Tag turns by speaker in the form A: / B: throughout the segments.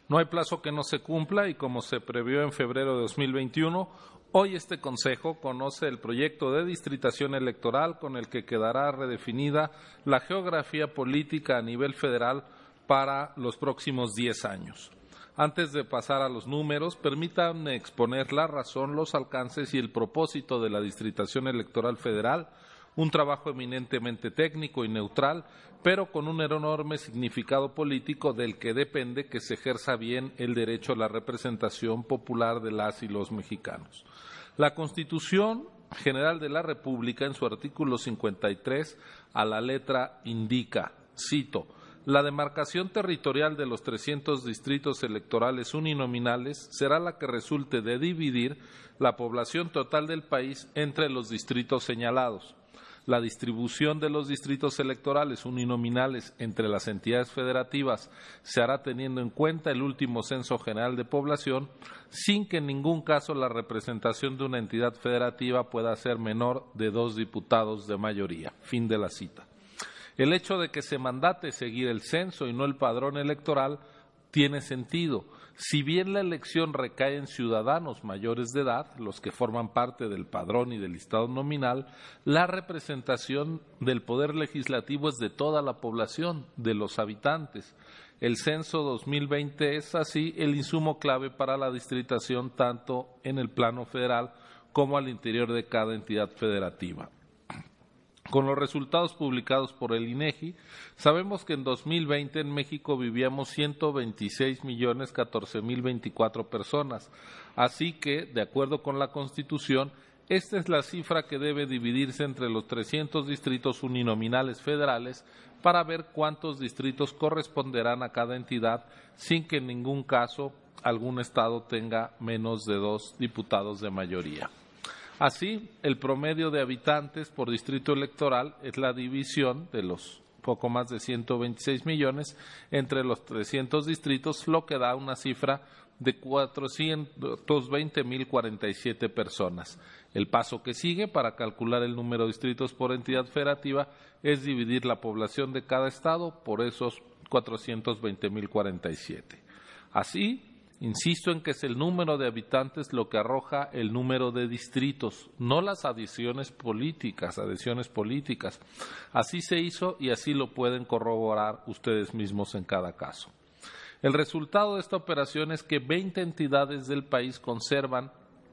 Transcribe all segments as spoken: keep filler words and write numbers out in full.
A: No hay plazo que no se cumpla y, como se previó en febrero de dos mil veintiuno, hoy este Consejo conoce el proyecto de distritación electoral con el que quedará redefinida la geografía política a nivel federal para los próximos diez años. Antes de pasar a los números, permítanme exponer la razón, los alcances y el propósito de la distritación electoral federal, un trabajo eminentemente técnico y neutral, pero con un enorme significado político del que depende que se ejerza bien el derecho a la representación popular de las y los mexicanos. La Constitución General de la República, en su artículo cincuenta y tres, a la letra indica, cito, la demarcación territorial de los trescientos distritos electorales uninominales será la que resulte de dividir la población total del país entre los distritos señalados. La distribución de los distritos electorales uninominales entre las entidades federativas se hará teniendo en cuenta el último censo general de población, sin que en ningún caso la representación de una entidad federativa pueda ser menor de dos diputados de mayoría. Fin de la cita. El hecho de que se mandate seguir el censo y no el padrón electoral tiene sentido. Si bien la elección recae en ciudadanos mayores de edad, los que forman parte del padrón y del listado nominal, la representación del Poder Legislativo es de toda la población, de los habitantes. El censo dos mil veinte es así el insumo clave para la distritación tanto en el plano federal como al interior de cada entidad federativa. Con los resultados publicados por el INEGI, sabemos que en dos mil veinte en México vivíamos ciento veintiséis millones catorce mil veinticuatro personas, así que, de acuerdo con la Constitución, esta es la cifra que debe dividirse entre los trescientos distritos uninominales federales para ver cuántos distritos corresponderán a cada entidad, sin que en ningún caso algún estado tenga menos de dos diputados de mayoría. Así, el promedio de habitantes por distrito electoral es la división de los poco más de ciento veintiséis millones entre los trescientos distritos, lo que da una cifra de cuatrocientos veinte mil cuarenta y siete personas. El paso que sigue para calcular el número de distritos por entidad federativa es dividir la población de cada estado por esos cuatrocientos veinte mil cuarenta y siete. Así, insisto en que es el número de habitantes lo que arroja el número de distritos, no las adiciones políticas, adhesiones políticas. Así se hizo y así lo pueden corroborar ustedes mismos en cada caso. El resultado de esta operación es que veinte entidades del país conservan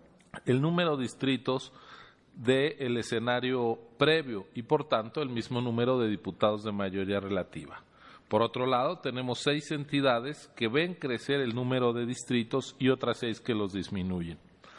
A: el número de distritos del escenario previo y, por tanto, el mismo número de diputados de mayoría relativa. Por otro lado, tenemos seis entidades que ven crecer el número de distritos y otras seis que los disminuyen.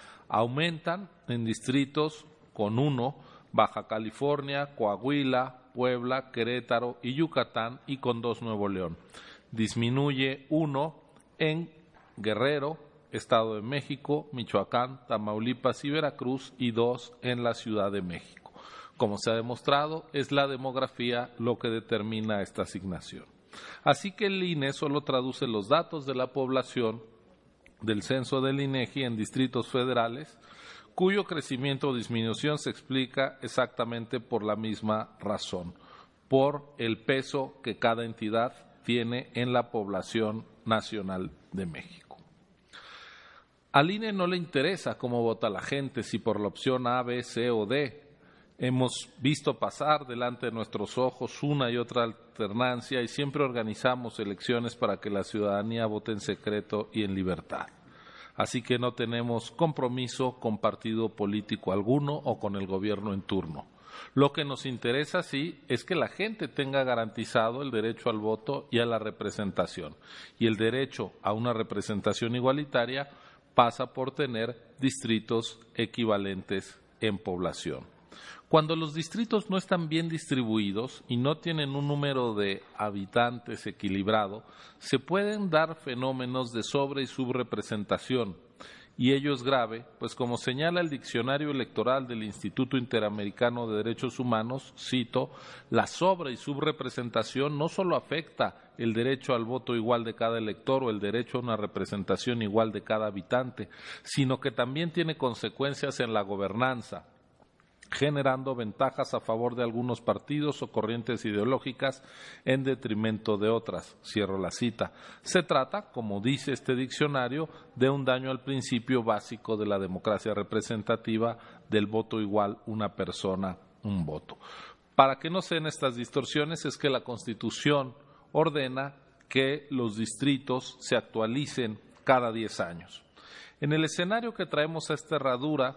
A: Aumentan en distritos con uno Baja California, Coahuila, Puebla, Querétaro y Yucatán y con dos Nuevo León. Disminuye uno en Guerrero, Estado de México, Michoacán, Tamaulipas y Veracruz y dos en la Ciudad de México. Como se ha demostrado, es la demografía lo que determina esta asignación. Así que el I N E solo traduce los datos de la población del censo del INEGI en distritos federales, cuyo crecimiento o disminución se explica exactamente por la misma razón, por el peso que cada entidad tiene en la población nacional de México. Al I N E no le interesa cómo vota la gente, si por la opción A, B, C o D. Hemos visto pasar delante de nuestros ojos una y otra alternancia y siempre organizamos elecciones para que la ciudadanía vote en secreto y en libertad. Así que no tenemos compromiso con partido político alguno o con el gobierno en turno. Lo que nos interesa, sí, es que la gente tenga garantizado el derecho al voto y a la representación. Y el derecho a una representación igualitaria pasa por tener distritos equivalentes en población. Cuando los distritos no están bien distribuidos y no tienen un número de habitantes equilibrado, se pueden dar fenómenos de sobre- y subrepresentación, y ello es grave, pues como señala el Diccionario Electoral del Instituto Interamericano de Derechos Humanos, cito, la sobre- y subrepresentación no solo afecta el derecho al voto igual de cada elector o el derecho a una representación igual de cada habitante, sino que también tiene consecuencias en la gobernanza. generando ventajas a favor de algunos partidos o corrientes ideológicas en detrimento de otras. Cierro la cita. Se trata, como dice este diccionario, de un daño al principio básico de la democracia representativa del voto igual, una persona, un voto. Para que no se den estas distorsiones es que la Constitución ordena que los distritos se actualicen cada diez años. En el escenario que traemos a esta herradura,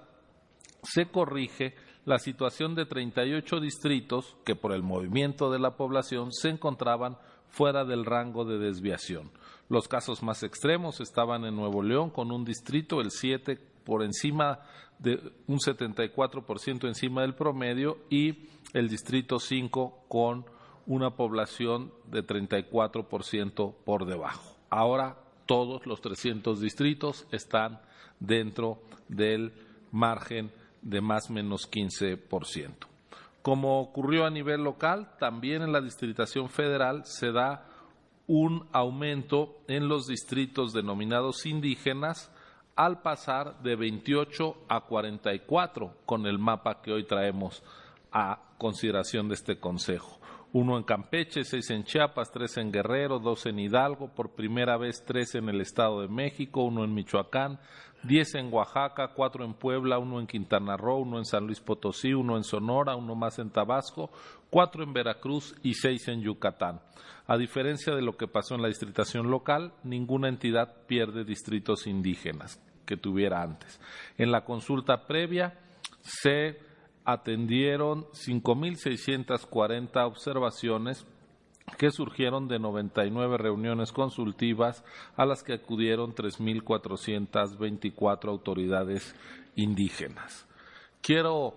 A: se corrige la situación de treinta y ocho distritos que por el movimiento de la población se encontraban fuera del rango de desviación. Los casos más extremos estaban en Nuevo León con un distrito, el siete, por encima de un setenta y cuatro por ciento encima del promedio y el distrito cinco con una población de treinta y cuatro por ciento por debajo. Ahora todos los trescientos distritos están dentro del margen de más o menos quince por ciento. Como ocurrió a nivel local, también en la distritación federal se da un aumento en los distritos denominados indígenas al pasar de veintiocho a cuarenta y cuatro con el mapa que hoy traemos a consideración de este Consejo. Uno en Campeche, seis en Chiapas, tres en Guerrero, dos en Hidalgo, por primera vez tres en el Estado de México, uno en Michoacán, diez en Oaxaca, cuatro en Puebla, uno en Quintana Roo, uno en San Luis Potosí, uno en Sonora, uno más en Tabasco, cuatro en Veracruz y seis en Yucatán. A diferencia de lo que pasó en la distritación local, ninguna entidad pierde distritos indígenas que tuviera antes. En la consulta previa se atendieron cinco mil seiscientas cuarenta observaciones que surgieron de noventa y nueve reuniones consultivas a las que acudieron tres mil cuatrocientas veinticuatro autoridades indígenas. Quiero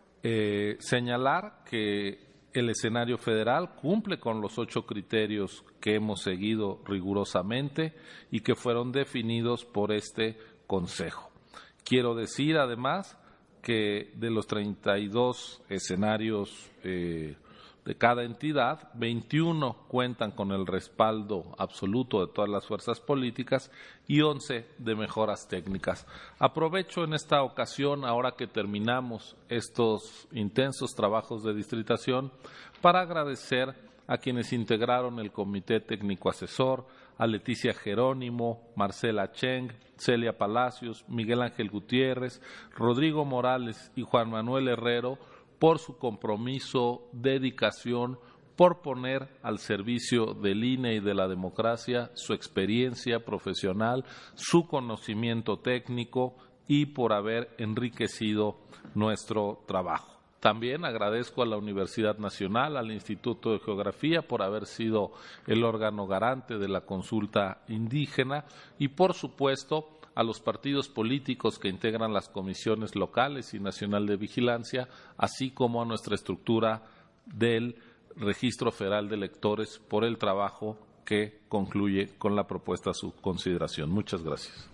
A: eh, señalar que el escenario federal cumple con los ocho criterios que hemos seguido rigurosamente y que fueron definidos por este Consejo. Quiero decir además que de los treinta y dos escenarios eh, de cada entidad, veintiuno cuentan con el respaldo absoluto de todas las fuerzas políticas y once de mejoras técnicas. Aprovecho en esta ocasión, ahora que terminamos estos intensos trabajos de distritación, para agradecer a quienes integraron el Comité Técnico Asesor, a Leticia Jerónimo, Marcela Cheng, Celia Palacios, Miguel Ángel Gutiérrez, Rodrigo Morales y Juan Manuel Herrero por su compromiso, dedicación, por poner al servicio del I N E y de la democracia su experiencia profesional, su conocimiento técnico y por haber enriquecido nuestro trabajo. También agradezco a la Universidad Nacional, al Instituto de Geografía por haber sido el órgano garante de la consulta indígena y, por supuesto, a los partidos políticos que integran las comisiones locales y nacional de vigilancia, así como a nuestra estructura del Registro Federal de Electores por el trabajo que concluye con la propuesta a su consideración. Muchas gracias.